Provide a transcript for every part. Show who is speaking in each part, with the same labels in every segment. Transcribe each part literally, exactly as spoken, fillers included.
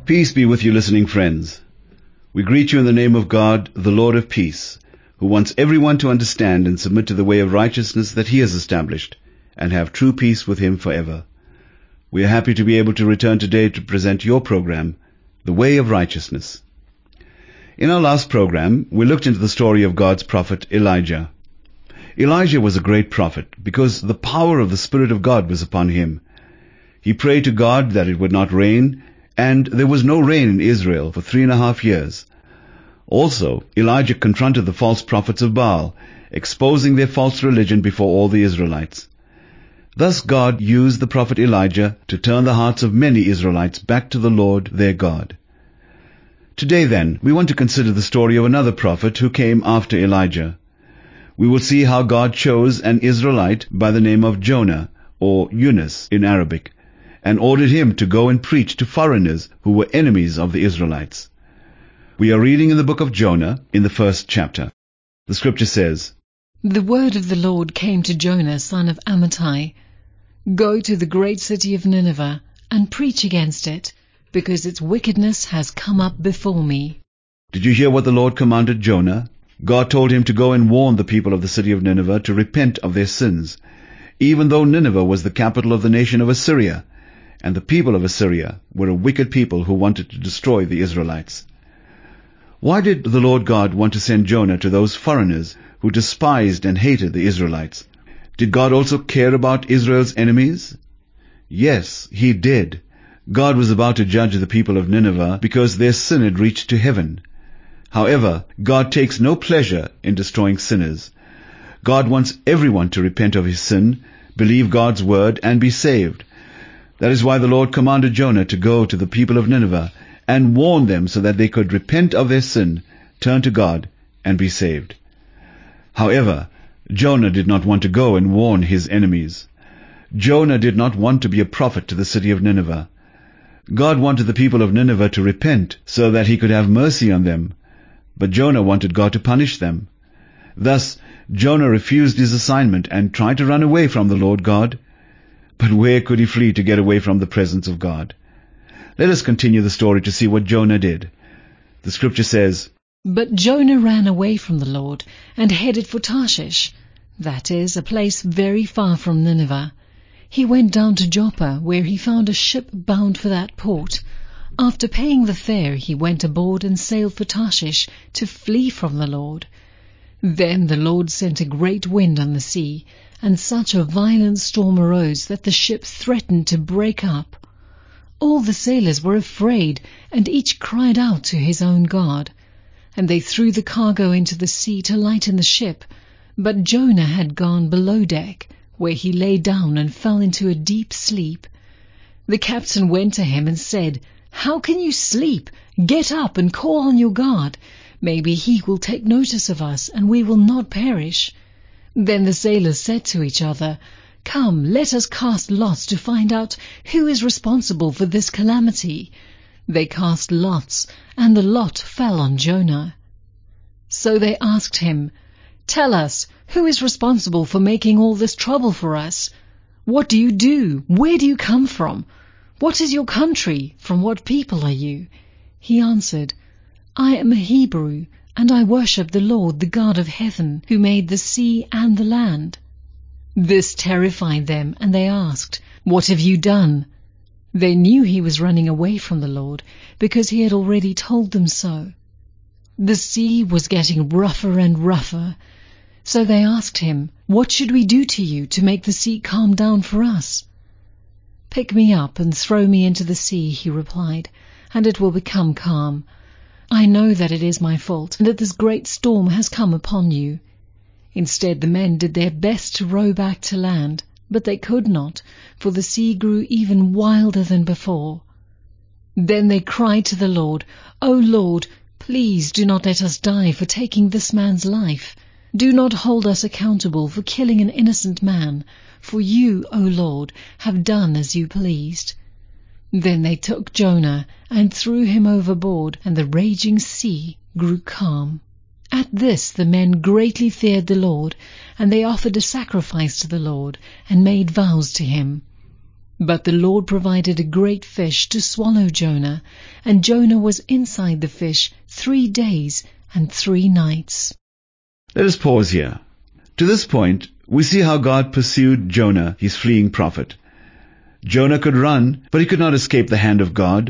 Speaker 1: Peace be with you, listening friends. We greet you in the name of God, the Lord of peace, who wants everyone to understand and submit to the way of righteousness that he has established, and have true peace with him forever. We are happy to be able to return today to present your program, The Way of Righteousness. In our last program, we looked into the story of God's prophet Elijah. Elijah was a great prophet because the power of the Spirit of God was upon him. He prayed to God that it would not rain, and there was no rain in Israel for three and a half years. Also, Elijah confronted the false prophets of Baal, exposing their false religion before all the Israelites. Thus God used the prophet Elijah to turn the hearts of many Israelites back to the Lord their God. Today then, we want to consider the story of another prophet who came after Elijah. We will see how God chose an Israelite by the name of Jonah, or Yunus in Arabic, and ordered him to go and preach to foreigners who were enemies of the Israelites. We are reading in the book of Jonah in the first chapter. The scripture says,
Speaker 2: The word of the Lord came to Jonah, son of Amittai. Go to the great city of Nineveh and preach against it, because its wickedness has come up before me.
Speaker 1: Did you hear what the Lord commanded Jonah? God told him to go and warn the people of the city of Nineveh to repent of their sins, even though Nineveh was the capital of the nation of Assyria, and the people of Assyria were a wicked people who wanted to destroy the Israelites. Why did the Lord God want to send Jonah to those foreigners who despised and hated the Israelites? Did God also care about Israel's enemies? Yes, He did. God was about to judge the people of Nineveh because their sin had reached to heaven. However, God takes no pleasure in destroying sinners. God wants everyone to repent of his sin, believe God's word, and be saved. That is why the Lord commanded Jonah to go to the people of Nineveh and warn them so that they could repent of their sin, turn to God, and be saved. However, Jonah did not want to go and warn his enemies. Jonah did not want to be a prophet to the city of Nineveh. God wanted the people of Nineveh to repent so that He could have mercy on them, but Jonah wanted God to punish them. Thus, Jonah refused his assignment and tried to run away from the Lord God. But where could he flee to get away from the presence of God? Let us continue the story to see what Jonah did. The scripture says,
Speaker 2: But Jonah ran away from the Lord and headed for Tarshish, that is, a place very far from Nineveh. He went down to Joppa, where he found a ship bound for that port. After paying the fare, he went aboard and sailed for Tarshish to flee from the Lord. Then the Lord sent a great wind on the sea, and such a violent storm arose that the ship threatened to break up. All the sailors were afraid, and each cried out to his own God. And they threw the cargo into the sea to lighten the ship. But Jonah had gone below deck, where he lay down and fell into a deep sleep. The captain went to him and said, How can you sleep? Get up and call on your God. Maybe he will take notice of us, and we will not perish. Then the sailors said to each other, Come, let us cast lots to find out who is responsible for this calamity. They cast lots, and the lot fell on Jonah. So they asked him, Tell us, who is responsible for making all this trouble for us? What do you do? Where do you come from? What is your country? From what people are you? He answered, I am a Hebrew, and I worship the Lord, the God of heaven, who made the sea and the land. This terrified them, and they asked, What have you done? They knew he was running away from the Lord, because he had already told them so. The sea was getting rougher and rougher. So they asked him, What should we do to you to make the sea calm down for us? Pick me up and throw me into the sea, he replied, and it will become calm. I know that it is my fault, and that this great storm has come upon you. Instead, the men did their best to row back to land, but they could not, for the sea grew even wilder than before. Then they cried to the Lord, O Lord, please do not let us die for taking this man's life. Do not hold us accountable for killing an innocent man, for you, O Lord, have done as you pleased. Then they took Jonah and threw him overboard, and the raging sea grew calm. At this the men greatly feared the Lord, and they offered a sacrifice to the Lord, and made vows to him. But the Lord provided a great fish to swallow Jonah, and Jonah was inside the fish three days and three nights.
Speaker 1: Let us pause here. To this point, we see how God pursued Jonah, his fleeing prophet. Jonah could run, but he could not escape the hand of God.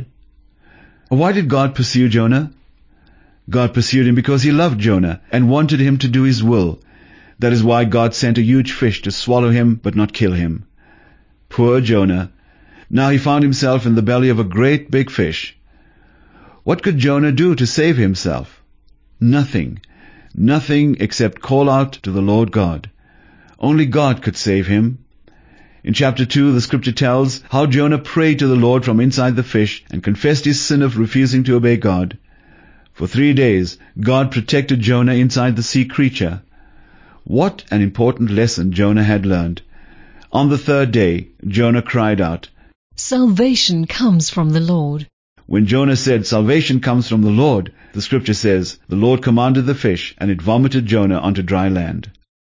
Speaker 1: Why did God pursue Jonah? God pursued him because he loved Jonah and wanted him to do his will. That is why God sent a huge fish to swallow him but not kill him. Poor Jonah. Now he found himself in the belly of a great big fish. What could Jonah do to save himself? Nothing. Nothing except call out to the Lord God. Only God could save him. In chapter two, the scripture tells how Jonah prayed to the Lord from inside the fish and confessed his sin of refusing to obey God. For three days, God protected Jonah inside the sea creature. What an important lesson Jonah had learned. On the third day, Jonah cried out,
Speaker 2: "Salvation comes from the Lord."
Speaker 1: When Jonah said, "Salvation comes from the Lord," the scripture says, the Lord commanded the fish, and it vomited Jonah onto dry land.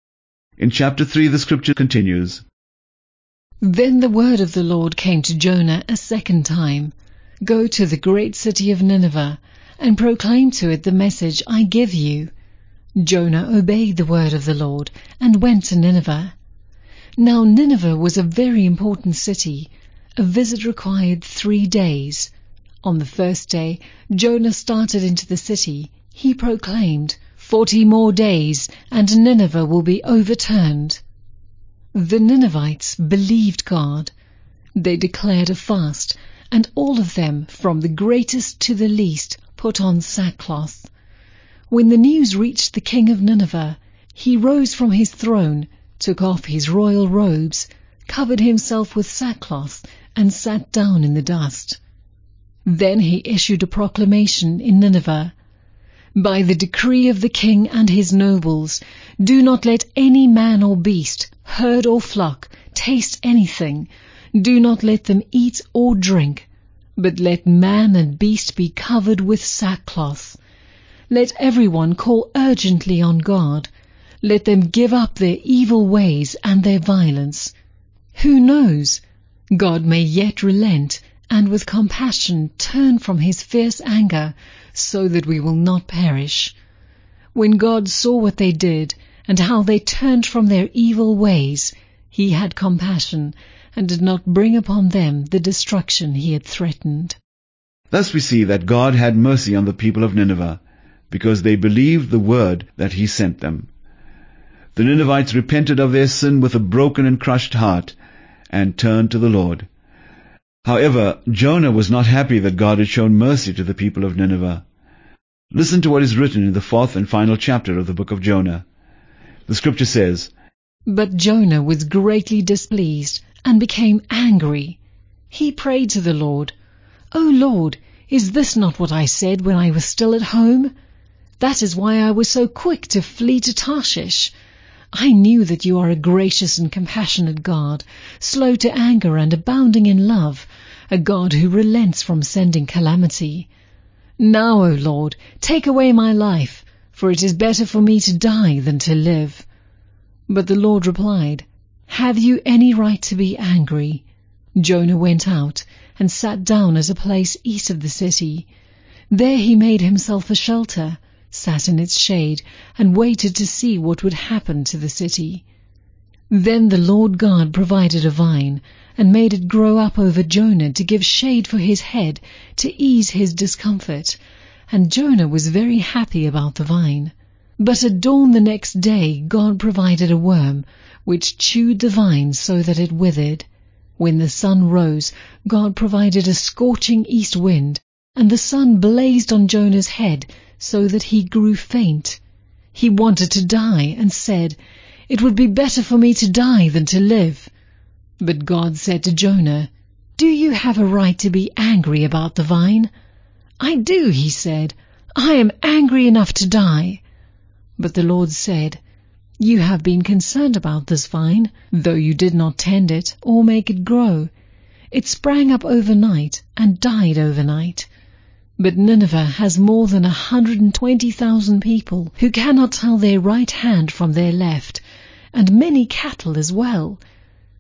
Speaker 1: In chapter three, the scripture continues,
Speaker 2: Then the word of the Lord came to Jonah a second time. "Go to the great city of Nineveh, and proclaim to it the message I give you." Jonah obeyed the word of the Lord, and went to Nineveh. Now Nineveh was a very important city. A visit required three days. On the first day, Jonah started into the city. He proclaimed, Forty more days, and Nineveh will be overturned." The Ninevites believed God. They declared a fast, and all of them, from the greatest to the least, put on sackcloth. When the news reached the king of Nineveh, he rose from his throne, took off his royal robes, covered himself with sackcloth, and sat down in the dust. Then he issued a proclamation in Nineveh, "By the decree of the king and his nobles, do not let any man or beast, herd or flock, taste anything. Do not let them eat or drink, but let man and beast be covered with sackcloth. Let everyone call urgently on God. Let them give up their evil ways and their violence. Who knows? God may yet relent, and with compassion turn from his fierce anger, so that we will not perish." When God saw what they did, and how they turned from their evil ways, he had compassion, and did not bring upon them the destruction he had threatened.
Speaker 1: Thus we see that God had mercy on the people of Nineveh, because they believed the word that he sent them. The Ninevites repented of their sin with a broken and crushed heart, and turned to the Lord. However, Jonah was not happy that God had shown mercy to the people of Nineveh. Listen to what is written in the fourth and final chapter of the book of Jonah. The scripture says,
Speaker 2: But Jonah was greatly displeased, and became angry. He prayed to the Lord, "O Lord, is this not what I said when I was still at home? That is why I was so quick to flee to Tarshish. I knew that you are a gracious and compassionate God, slow to anger and abounding in love, a God who relents from sending calamity. Now, O Lord, take away my life, for it is better for me to die than to live." But the Lord replied, "Have you any right to be angry?" Jonah went out and sat down at a place east of the city. There he made himself a shelter, sat in its shade, and waited to see what would happen to the city. Then the Lord God provided a vine, and made it grow up over Jonah to give shade for his head, to ease his discomfort, and Jonah was very happy about the vine. But at dawn the next day God provided a worm, which chewed the vine so that it withered. When the sun rose, God provided a scorching east wind, and the sun blazed on Jonah's head so that he grew faint. He wanted to die and said, "It would be better for me to die than to live." But God said to Jonah, "Do you have a right to be angry about the vine?" "I do," he said. "I am angry enough to die." But the Lord said, "You have been concerned about this vine, though you did not tend it or make it grow. It sprang up overnight and died overnight. But Nineveh has more than a hundred and twenty thousand people who cannot tell their right hand from their left, and many cattle as well.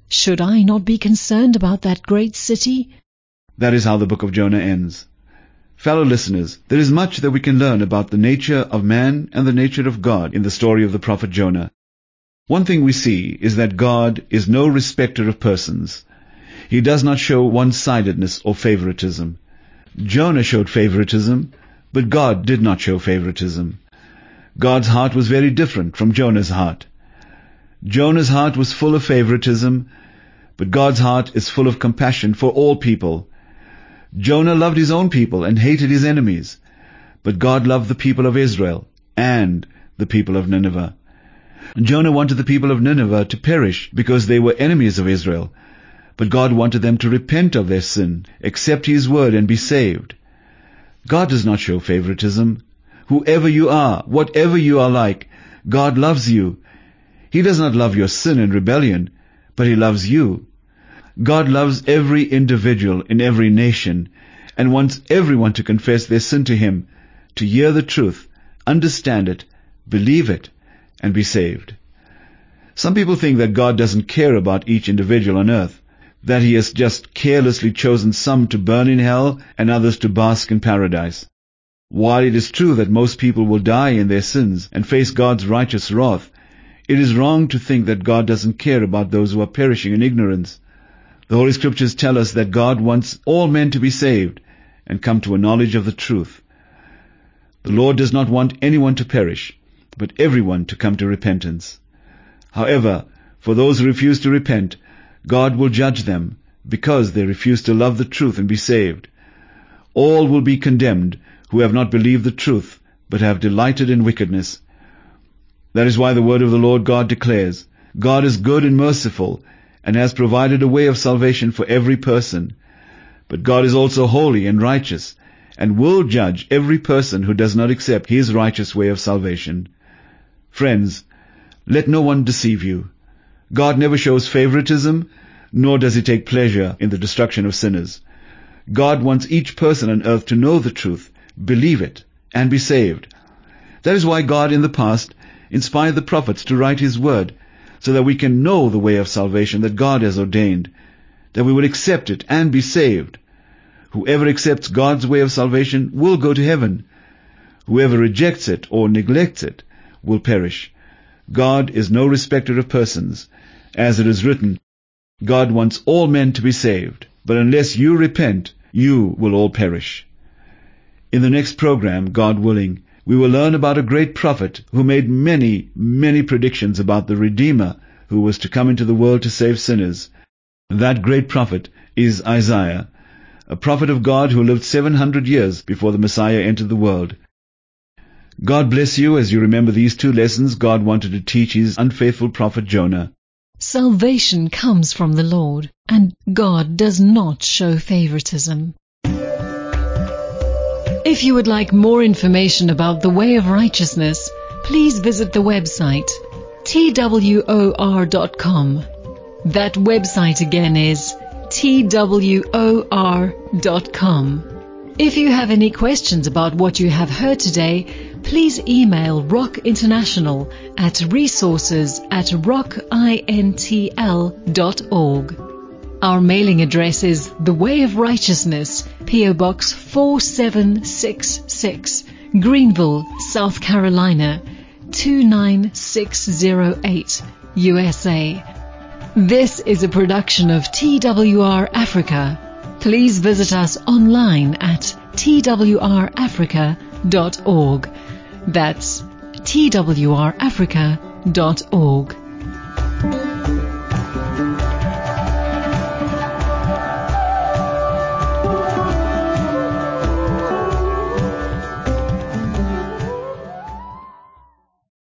Speaker 2: Should I not be concerned about that great city?
Speaker 1: That is how the book of Jonah ends. Fellow listeners, there is much that we can learn about the nature of man and the nature of God in the story of the prophet Jonah. One thing we see is that God is no respecter of persons. He does not show one-sidedness or favoritism. Jonah showed favoritism, but God did not show favoritism. God's heart was very different from Jonah's heart. Jonah's heart was full of favoritism, but God's heart is full of compassion for all people. Jonah loved his own people and hated his enemies, but God loved the people of Israel and the people of Nineveh. Jonah wanted the people of Nineveh to perish because they were enemies of Israel, but God wanted them to repent of their sin, accept His word, and be saved. God does not show favoritism. Whoever you are, whatever you are like, God loves you. He does not love your sin and rebellion, but He loves you. God loves every individual in every nation and wants everyone to confess their sin to Him, to hear the truth, understand it, believe it, and be saved. Some people think that God doesn't care about each individual on earth, that He has just carelessly chosen some to burn in hell and others to bask in paradise. While it is true that most people will die in their sins and face God's righteous wrath, it is wrong to think that God doesn't care about those who are perishing in ignorance. The Holy Scriptures tell us that God wants all men to be saved and come to a knowledge of the truth. The Lord does not want anyone to perish, but everyone to come to repentance. However, for those who refuse to repent, God will judge them because they refuse to love the truth and be saved. All will be condemned who have not believed the truth, but have delighted in wickedness. That is why the word of the Lord God declares, God is good and merciful, and has provided a way of salvation for every person. But God is also holy and righteous, and will judge every person who does not accept His righteous way of salvation. Friends, let no one deceive you. God never shows favoritism, nor does He take pleasure in the destruction of sinners. God wants each person on earth to know the truth, believe it, and be saved. That is why God in the past inspired the prophets to write His word, so that we can know the way of salvation that God has ordained, that we would accept it and be saved. Whoever accepts God's way of salvation will go to heaven. Whoever rejects it or neglects it will perish. God is no respecter of persons. As it is written, God wants all men to be saved, but unless you repent, you will all perish. In the next program, God willing, we will learn about a great prophet who made many, many predictions about the Redeemer who was to come into the world to save sinners. That great prophet is Isaiah, a prophet of God who lived seven hundred years before the Messiah entered the world. God bless you as you remember these two lessons God wanted to teach His unfaithful prophet Jonah.
Speaker 2: Salvation comes from the Lord, and God does not show favoritism. If you would like more information about the way of righteousness, please visit the website T W O R dot com. That website again is T W O R dot com. If you have any questions about what you have heard today, please email Rock International at resources at rock intl dot org. Our mailing address is The Way of Righteousness, P O Box four seven six six, Greenville, South Carolina, two nine six zero eight, U S A. This is a production of T W R Africa. Please visit us online at T W R africa dot org. That's T W R africa dot org.